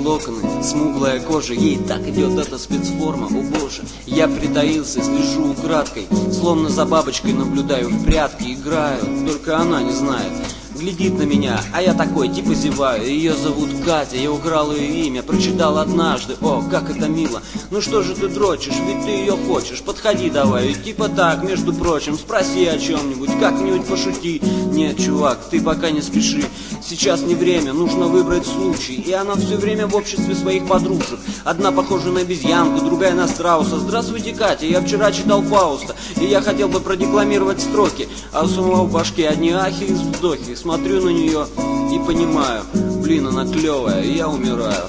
локоны, смуглая кожа, ей так идет эта спецформа, о боже. Я притаился, слежу украдкой, словно за бабочкой наблюдаю, в прятки играю, только она не знает. Глядит на меня, а я такой, типа зеваю. Ее зовут Катя, я украл ее имя, прочитал однажды, о, как это мило. Ну что же ты дрочишь, ведь ты ее хочешь, подходи давай. И типа так, между прочим, спроси о чем-нибудь, как-нибудь пошути. Нет, чувак, ты пока не спеши, сейчас не время, нужно выбрать случай. И она все время в обществе своих подружек. Одна похожа на обезьянку, другая на страуса. Здравствуйте, Катя, я вчера читал Фауста, и я хотел бы продекламировать строки, а у самого в башке одни ахи и вздохи. Смотрю на нее и понимаю, блин, она клевая, и я умираю.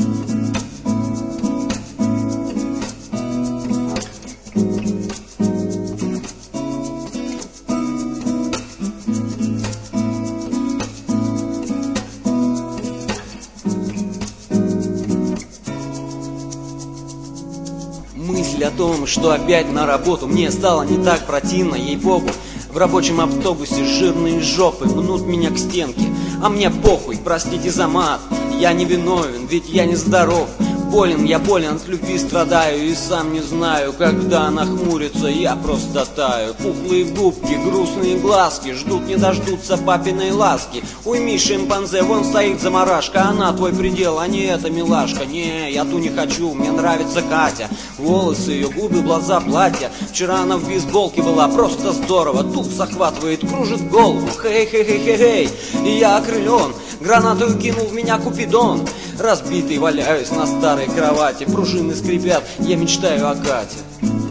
Мысль о том, что опять на работу, мне стало не так противно, ей-богу. В рабочем автобусе жирные жопы мнут меня к стенке, а мне похуй, простите за мат. Я не виновен, ведь я не здоров. Болен, я болен, от любви страдаю и сам не знаю, когда она хмурится, я просто таю. Пухлые губки, грустные глазки ждут не дождутся папиной ласки. Уйми, шимпанзе, вон стоит заморашка, она твой предел, а не эта милашка. Не, я ту не хочу, мне нравится Катя. Волосы ее, губы, глаза, платья. Вчера она в бейсболке была, просто здорово. Тух захватывает, кружит голову, хей-хей-хей-хей-хей. И я окрылен, гранату кинул в меня Купидон. Разбитый валяюсь на старой кровати, пружины скрипят, я мечтаю о Кате.